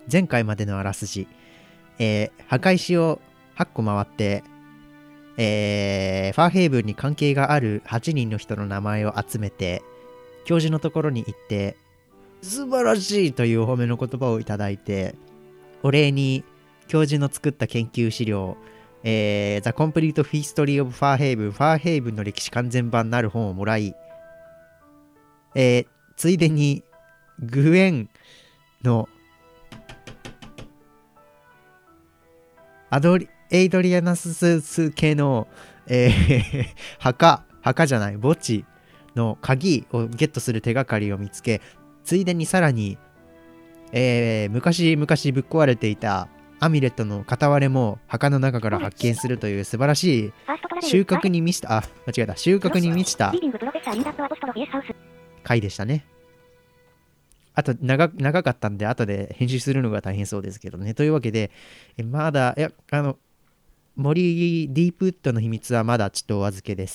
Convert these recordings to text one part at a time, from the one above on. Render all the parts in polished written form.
前回までのあらすじ、墓石を8個回って、ファーヘイブンに関係がある8人の人の名前を集めて、教授のところに行って、素晴らしいというお褒めの言葉をいただいて、お礼に教授の作った研究資料、The Complete History of Farhaven ファーヘイブンの歴史完全版なる本をもらい、ついでにグエンのエイドリアナス系の、墓じゃない墓地の鍵をゲットする手がかりを見つけ、ついでにさらに、昔々ぶっ壊れていたアミュレットの片割れも墓の中から発見するという素晴らしい収穫に満ちた回でしたね。あと長かったんで後で編集するのが大変そうですけどね。というわけでまだ森ディープウッドの秘密はまだちょっとお預けです。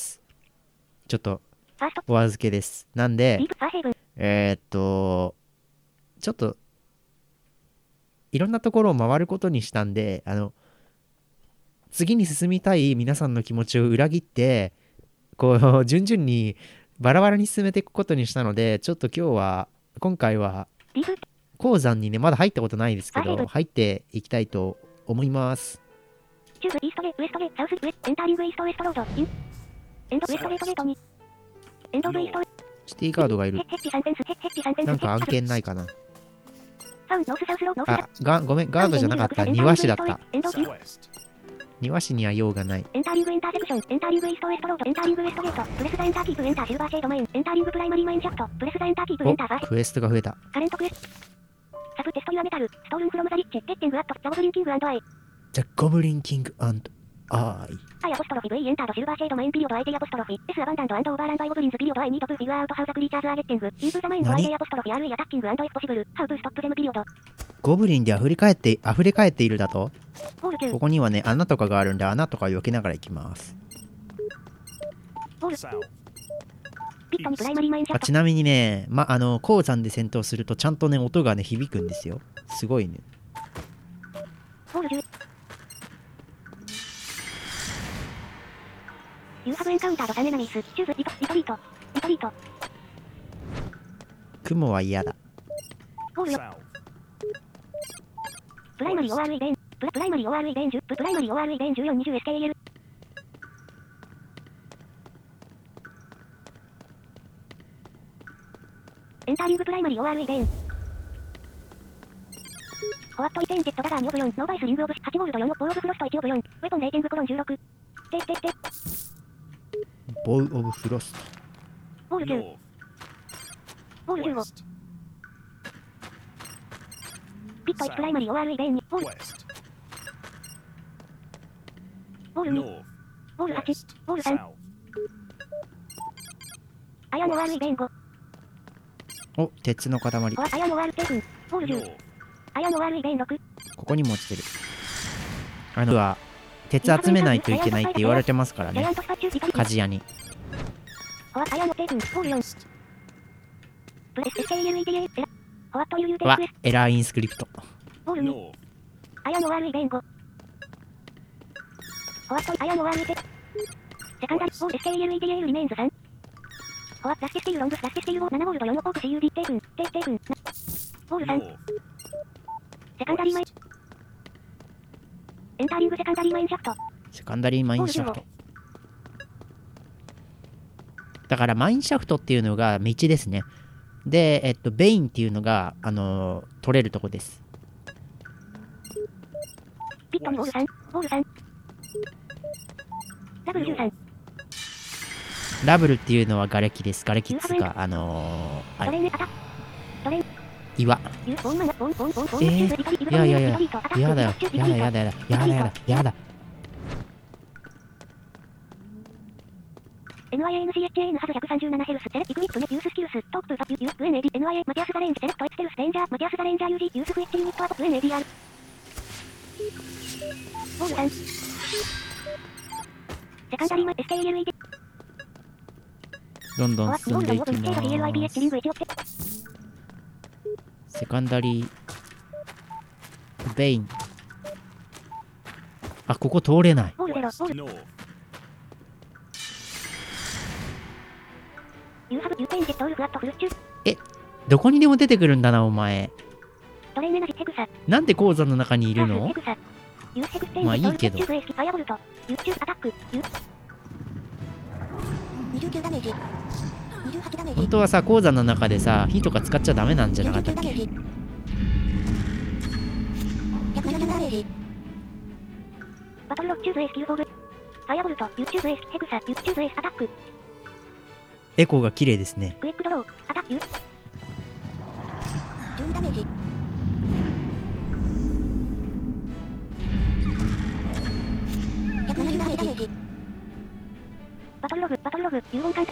なんでちょっといろんなところを回ることにしたんで、次に進みたい皆さんの気持ちを裏切ってこう順々にバラバラに進めていくことにしたので、ちょっと今回は鉱山にねまだ入ったことないですけど入っていきたいと思います。 中部イーストゲ、ウエストゲ、サウスウエ、エンターリングイーストウエストロード、イン、エンドウエストゲートゲートに、エンドオブイースト、 シティガードがいる。なんか案件ないかな。ごめん、ガードじゃなかった。庭師だった。庭師には用がない。 エンターリングインターセクション、エンターリングイーストウエストロード、エンターリングウエストゲート、プレスザエンターキープエンターシルバーシェードメイン、エンターリングプライマリーマインシャフト、プレスザエンターキープエンターファークエストが増えた。 カレントクエスト、サブテストユアメタル、ストールンフロムザリッチ、テッテングアット、ザゴブリンキングアンドアイ。 ザゴブリンキングアンドアイ。 アイアポストロフィ V エンタードシルバーシェードマインピリオドアイテイアポストロフィ S アバンダンドオーバーランドアイゴブリンズピリオドアイニートプーフィグアウトハウザクリーチャーズアーゲッティングインプーザマインドアイテイアポストロフィ RE アタッキングアンドエフポシブルハウトゥストップゼムピリオド。 ゴブリンで溢れ返っているだと。ここにはね穴とかがあるんで穴とか避けながら行きます。ちなみにね、鉱山で戦闘するとちゃんとね音がね響くんですよ。すごいね。 ユーハブエンカウンタードサンエナミース、チューズ、リトリート。 雲は嫌だ。 ゴールよ。プライマリー ORE ベン、プライマリー ORE ベン10、プライマリー ORE ベン14、20 SKL。エンターリングプライマリー ORE ベン。ホワットイテンジェットダガー2オブ4、ノーバイスリングオブ8ゴールド4、ボーオブフロスト1オブ4、ウェポンレーティングコロン16。 ボーオブフロスト。 ボール9。ボール15。ピット1プライマリー ORE ベン2、ボール。ボール2。ボール8。ボール3。アヤン ORE ベン5。 お、鉄の塊。 アヤン ORE テープン。ボール10。アヤン ORE ベン6。ここにも落ちてる。は鉄集めないといけないって言われてますからね。鍛冶屋に。わ、エラーインスクリプト。 アヤン ORE ベン5。ホワットアヤン ORE テセカンダリボール SKLEDAL リメインズ3。ホワッラッシュスティールロングスラッシュスティール5 7ゴールド4のポーク CUD テープンボール3。セカンダリーマインエンターリングセカンダリーマインシャフト。 セカンダリーマインシャフト。だからマインシャフトっていうのが道ですね。で、ベインっていうのが、取れるとこです。 ピットにボール3、ボール3。ラブル13。 ラブルっていうのは瓦礫です。瓦礫っつうか、あれ。岩。やだよ。 NIANCHAN ハズ 137Hz セレイクイップネユーススキルストップUNAD NIA マティアスガレンジセレクトエクステルスデンジャーマティアスガレンジャー UG ユースフエッチユニットアポ UNADR ボール3セカンダリーマ SKLED どんどん進んでいきます。セカンダリーベイン。あ、ここ通れない。 ボールゼロ、ボール。ユーハブ、ユーペインジェットオールフラットフルチュー。 どこにでも出てくるんだな、お前。 ドレインエナジーヘグサ。 なんで鉱山の中にいるのヘグサ。ユーヘグステインまあいいけどチューブエスキファイアボルト。ユーチューアタック。29ダメージ。28ダメージ。 本当はさ、鉱山の中でさ、火とか使っちゃダメなんじゃなかったっけ。 170ダメージ。バトルロッチューブエスキルフォール。ファイアボルト、ユーチューブエスヘグサ、ユーチューブエスアタック。 エコーが綺麗ですね。 クイックドロー、アタック。12ダメージ。170ダメージ。バトルログ、バトルログ、融合艦。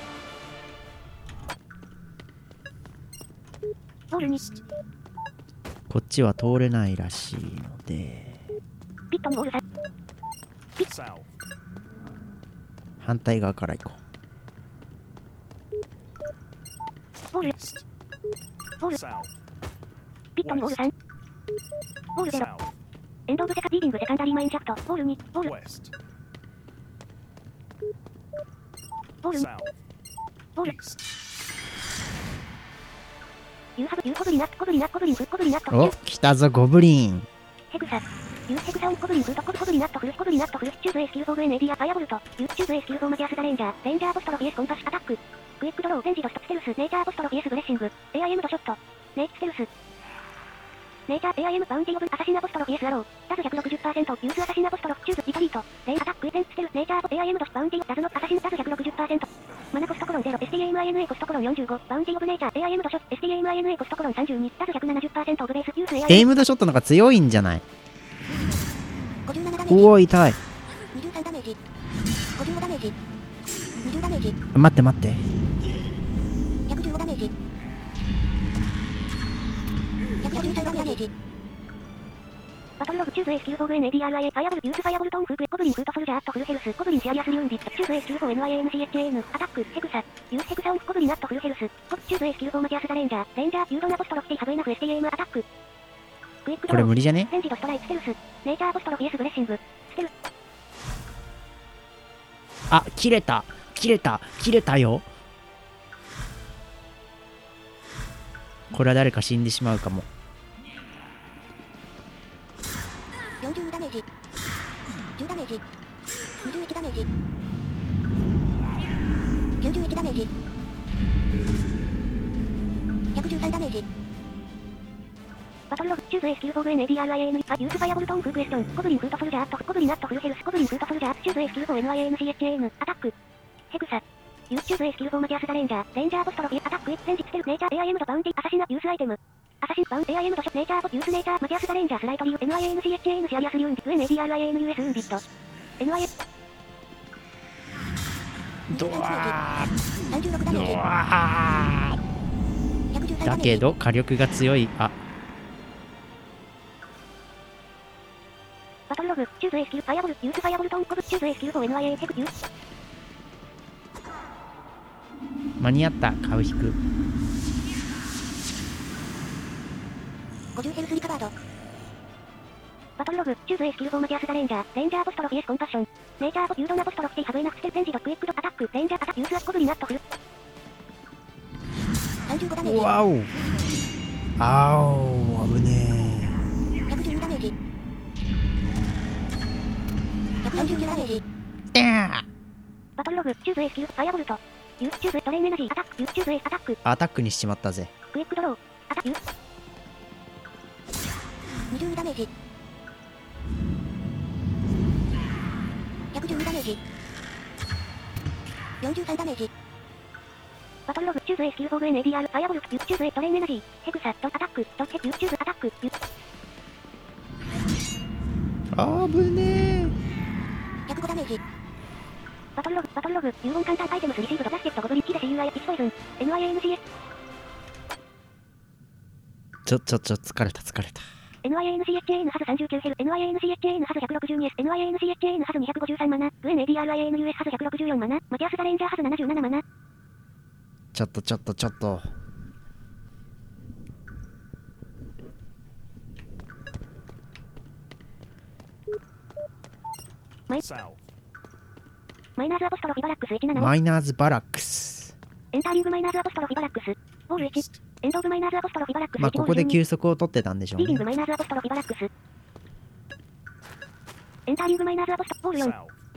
ボールに。 こっちは通れないらしいので、 ピットにボールさ。 反対側から行こボール。ボール。ピットにボール3。ボール0。エンドオブセカリーディングセカンダリーマインシャフト。ボール2。ボール。ボール2。ボール。ユーハブ、ユーコブリナット、コブリナット、コブリン、フッコブリナット。 う。お、来たぞゴブリン。 ヘグサ。ユーヘグサオンコブリン、フートコブコブリナット、フルスコブリナット、フルスチューブエスキューフォーグエンエディア、ファイアボルト。ユーチューブエスキューフォーマジアスダレンジャー。レンジャーアポストロフィエスコンパスアタック。クイックドロー、ベンジドストステルス、ネイチャーアポストロフィエスブレッシング。AIM ドショット。ネイチステルス。ネイチャー AIM バウンティオブアサシンアポストロフィエスアロー。ダズ 160%、ユースアサシンアポストロフチューブリトリート。レイアタックイベントステル、ネイチャー AIM ドスバウンティオダズノアサシンダズ 160%。マナコストコロン0、STAMINA コストコロン45、バウンティオブネイチャー AIM ドショット、STAMINA コストコロン32、ダズ 170% オブベース、ユース AIM。 エイムドショットの方が強いんじゃない。 57ダメージ。 おお、痛い。 23ダメージ。55ダメージ。20ダメージ。 待って待って。 115ダメージ。113ダメージ。バトルログチューブエスキューフォーグ NADRIA ファイアボルユースファイアボルトンフークエコブリンフートソルジャーアットフルヘルスコブリンシアリアスリューンディットチューブエスキューフォー NIANCHAN アタックヘグサユースヘグサオンコブリンアットフルヘルスコブチューブエスキューフォーマジアスダレンジャーレンジャーユードンアポストロフティハブエナフ STAM アタッククイックドこれロー無理じゃね。 センジドストライクステルスネイチャーアポストロフィエスブレッシングステルあ、切れた切れた切れたよ。これは誰か死んでしまうかも。 42ダメージ10ダメージ21ダメージ91ダメージ113ダメージバトルログチューブエスキューフォーグ NADRIAN ユースファイアボルトンフークエスチョンコブリンフートソルジャーアットコブリンアットフルヘルスコブリンフートソルジャーチューブエスキューフォー NIANCHAN アタックヘグサユーチューブエスキューフォーマジアスダレンジャーレンジャーアポストロフィアタックエッセンジステルネイチャー AIM ドバウンティアサシナユースアイテムアサシンバウン AIM ドショネイチャーユースネイチャーマジアスダレンジャースライトリュー NIANCHAN シアリアスリューンディック NADRIANUS ウンディット NIA ドワ 36ダメージードワー 113 だけど火力が強い。あ、 バトルログチューブエスキューファイアボルユースファイアボルトンコブチューブエスキューフォー NIA ヘグユー間に合った。顔引く。 50ヘルスリカバードバトルログチューブエスキューフォーマジアスダレンジャーレンジャーアポストロフィエスコンパッションネイチャーアポユードンアポストロフティハブエナフステルペンジドクイックドアタックレンジャーアタックユースアコブリナットフル35ダメージわおあお危ね 112ダメージ139ダメージえ。 バトルログチューブエスキューファイアボルトユースチューブトレインエナジーアタックユースチューブエスアタックアタックにしちまったぜ。 クイックドローアタックユー22ダメージ112ダメージ43ダメージバトルログチューブエスキューフォーグ NADR ファイアボルトユースチューブエトレインエナジーヘグサドアタックドヘユースチューブアタックユーあぶね 105ダメージバトルログ融合艦隊アイテムスリシーブドザスケットゴブリッキで CUI ピスポイズン NIANCS 疲れた疲れた。 NIANCHAN ハズ39ヘル NIANCHAN ハズ 162S NIANCHAN ハズ253マナグエ NADRIANUS ハズ164マナマティアスダレンジャーハズ77マナちょっとマイナーズアポストロフィバラックス17。 マイナーズバラックス。 エンターリングマイナーズアポストロフィバラックス。ボール1。エンドオブマイナーズアポストロフィバラックス。 まあここで休息を取ってたんでしょうねリーディング。マイナーズアポストロフィバラックス。エンターリングマイナーズアポストボール4。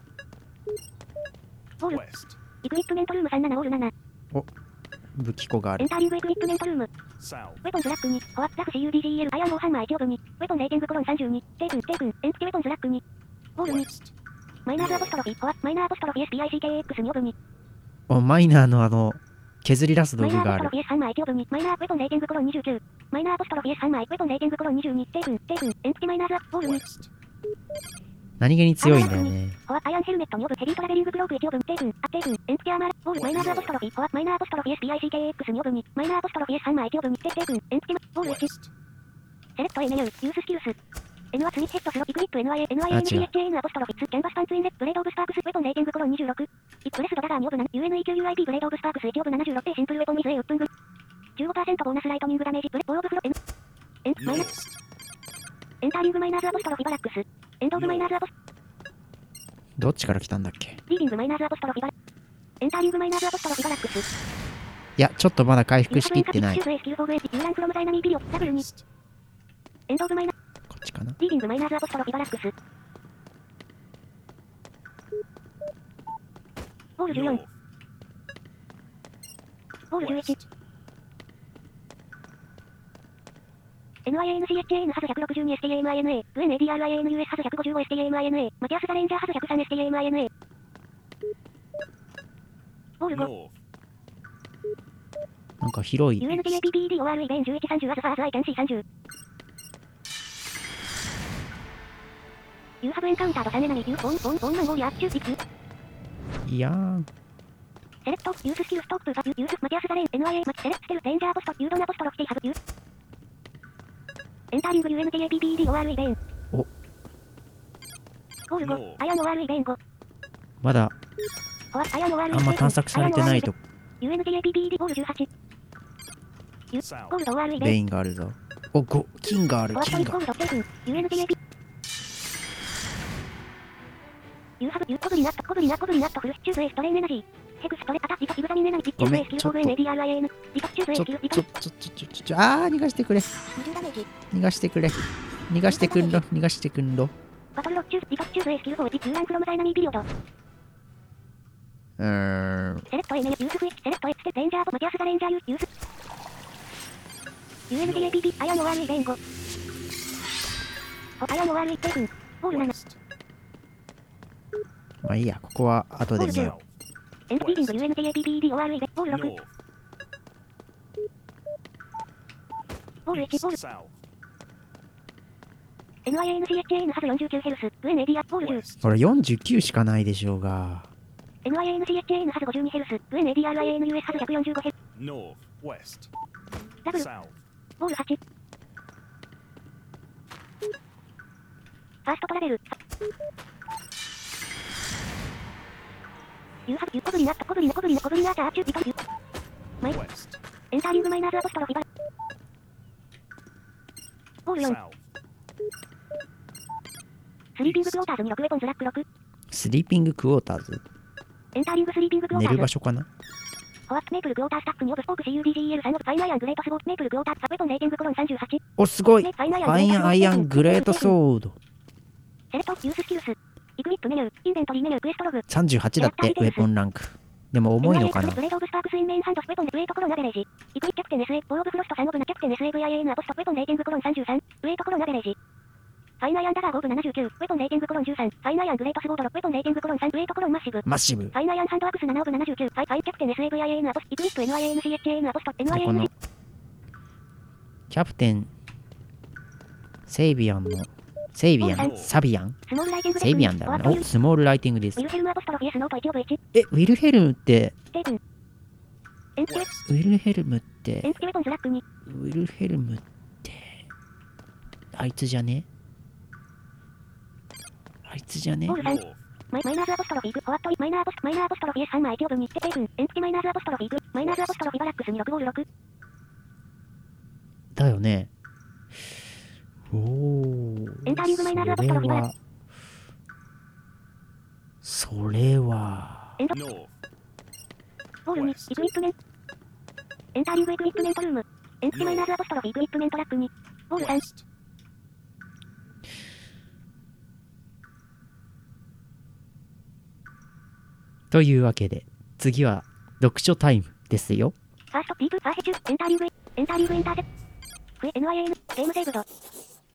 ボール。イクイップメントルーム37ボール7。 お、武器庫があるエン。ターリングイクイップメントルーム。ウェポンズラック2。フォアザフ CUDGEL アイアンオーハンマー1オブ2。ウェポン0.5コロン32。テークン。エンプティウェポンズラック2。ボール2。マイナーズアポストロフィフォアマイナーアポストロフィ SPICKX2 オブ2。 お、マイナーの削り出す道具がある。 マイナーアポストロフィ S ハンマー1オブ2。マイナーウェポン0.5コロン29。マイナーアポストロフィ S ハンマーウェポン0.5コロン22。テークン。エンプティマイナーズアボール2。 何気に強いんだよね。 フォアアイアンヘルメット2オブヘビートラベリングクローク1オブテークン。エンプティアーマーボールマイナーズアポストロフィフォアマイナーアポストロフィ SPICKX2 オブ2。マイナーアポストロフィ S ハンマー1オブ2。テークン。エンプティボール1。セレクト A メニューユーススキルス。N はツイッヘッドスロイクリップ NIANCHAN アポストロフィツキャンバスパンツインレブレードオブスパークスウェポン0.5コロン26。イプレスドダガー2オブ7 UNEQUIP ブレードオブスパークス1オブ76でシンプルウェポン水 A ウップング 15% ボーナスライトニングダメージプレボーオブフロマイナスエンターリングマイナーズアポストロフィバラックスエンドオブマイナーズアポスどっちから来たんだっけ。 リーディングマイナーズアポストロフィバラエンターリングマイナーズアポストロフィバラックスいや、ちょっとまだ回復しきってない。こエンドオブマイナーっちかな。 リーディングマイナーズアポストロフィバラックスボール14ボール11NIANCHAN ハズ 162STAMINA グエン ADRIANUS ハズ 155STAMINA マティアス・ザレンジャーハズ 103STAMINA ボール5 なんか広い。 UNTAPPDORE ベン1130アズファーズアイテン C30 You have encountered an enemy you on man warrior choose it いやー。 セレクトユーススキルストップバユースマティアス・ザレン NIA マテセレクテルレンジャーポストユードナポストロフィティハズユーエンターリング UNTAPPDORE ベンお、 ボール5アイアン ORE ベン5 まだフォアアイアン ORE あんま探索されてないと。 UNTAPPD ボール18ユゴールド ORE ベインがあるぞ。お、金がある。 フォアト金が。 リゴールドテーク UNTAP You have you コブリナットフルチューズエストレインエナジーヘクストレアタイタイブザミンエナジーピッチューズエスキルフォーグエン ADRIAN リパチューズエスキルリパ逃がしてくれ。 20ダメージ逃がしてくれ。逃がしてくんろ。逃がしてくんろ。 バトルロッチューズリパチューズエスキルフォーディキューランフロムザイナミーピリオドセレクトエメユースフイセレクトエステレンジャーマティアスザレンジャーユースUNTAPP アイアン ORE ベン5アイアン ORE テークンボール7 まあいいや、ここは後で見よエントリーディング UNTAPPDORE ベボール6ボール1ボールNIANCHAN ハズ49ヘルスグエン ADR ボール10 う。これ49しかないでしょうが。 NIANCHAN ハズ52ヘルスグエン ADRIANUS ハズ145ヘルスダブルボール8ファーストトラベルユーハブユーコブリナットコブリナーチャーチュービトユマイエンターリングマイナーズアポストロフィバラボール4スリーピングクォーターズに6ウェポンズラック6 スリーピングクォーターズ。 エンターリングスリーピングクォーターズ寝る場所かな。 フォアメープルクォータースタックにオブスポーク CUDGEL3 オブファイナーアングレートスボーメープルクォーターサウェポン0.5コロン38 お、すごい。 フファインアイアングレートソード。 セレクトユーススキルスイクイップメニューインベントリーメニュークエストログ 38だって、ウェポンランク。でも重いのかな。 ブレードオブスパークスインメインハンドスウェポンウェイトコロンアベレージイクイッキャプテン SA ボーオブフロスト3オブナキャプテン SAVIAN アポストウェポン0.5コロン33ウェイトコロンアベレージファイナーアンダガー5オブ79ウェポン0.5コロン13ファイナーアングレートスボード6ウェポン0.5コロン3ウェイトコロンマッシブマッシブ。 ファイナーアンハンドアクス7オブ79ファイキャプテン SAVIAN アポストイクイップ NIANCHAN アポストこの NIANC キャプテンセイビアンサビアンスモールライティングセイビアンだろうな。お、スモールライティングです。 ウィルヘルムアポストロフィエスノート1オブ1 ウィルヘルムってテープンエンチケウィルヘルムってエンチケウェポンズラック2 ウィルヘルムってあいつじゃね。あいつじゃね。 ボール3マイナーズアポストロフィーグフォワットリマイナーアポストロフィエス3枚1オブ2テープンエンチマイナーズアポストロフィーグマイナーズアポストロフィバラックスに6ボール6 だよね。おー。 エンターリングマイナーズアポストロフィバラこれはエンド。ボールに、イクイップメント。エンターリングイクイップメントルーム。エンプティマイナーズアポストロフィーイクイップメントラックに。ボール3。 というわけで、次は読書タイムですよ。 ファーストピープ、ファーヘチュ、エンターリング、エンターセプ。クエ、NIAN、ゲームセーブド。